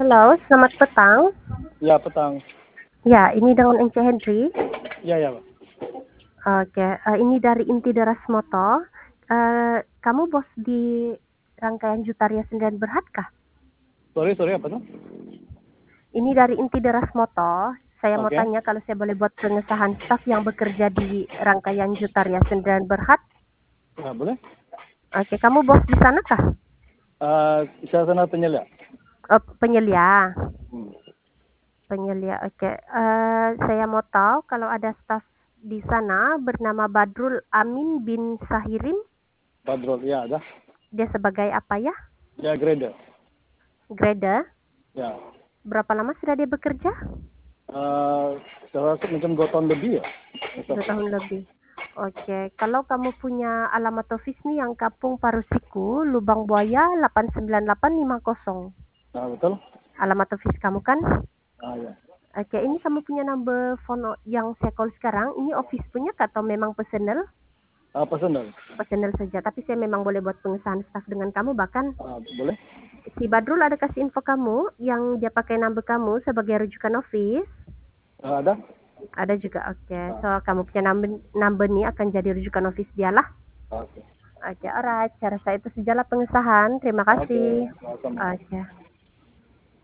Halo, selamat petang. Ya, petang. Ya, ini dengan Ence Henry. Ya, ya, Pak. Oke, ini dari Inti Deras Moto. Kamu bos di rangkaian Jutaria Sendirian Berhad kah? Sorry, apa tuh? Ini dari Inti Deras Moto. Saya mau Oke. tanya kalau saya boleh buat pengesahan staf yang bekerja di rangkaian Jutaria Sendirian Berhad. Nah, boleh. Oke, kamu bos di sana kah? Saya sana penyelia. Penyelia. Hmm. Penyelia, oke. Saya mau tahu kalau ada staf di sana bernama Badrul Amin bin Sahirin. Padrol, ya ada. Dia sebagai apa ya? Ya, grader. Grader. Ya. Berapa lama sudah dia bekerja? Saya rasa macam 2 tahun lebih ya. 2 tahun lebih. Oke, kalau kamu punya alamat office nih yang Kampung Parusiku, Lubang Buaya 89850. Nah, betul. Alamat office kamu kan? Ya. Oke, ini kamu punya number phone yang saya call sekarang, ini office punya atau memang personal? Personal. Personal saja, tapi saya memang boleh buat pengesahan staff dengan kamu, bahkan Boleh. si Badrul ada kasih info kamu yang dia pakai number kamu sebagai rujukan office. Ada. Ada juga, oke. So, kamu punya number nih akan jadi rujukan office dia lah. Oke. Oke, alright. Cara saya itu sejalan pengesahan. Terima kasih. Sama-sama. Oke.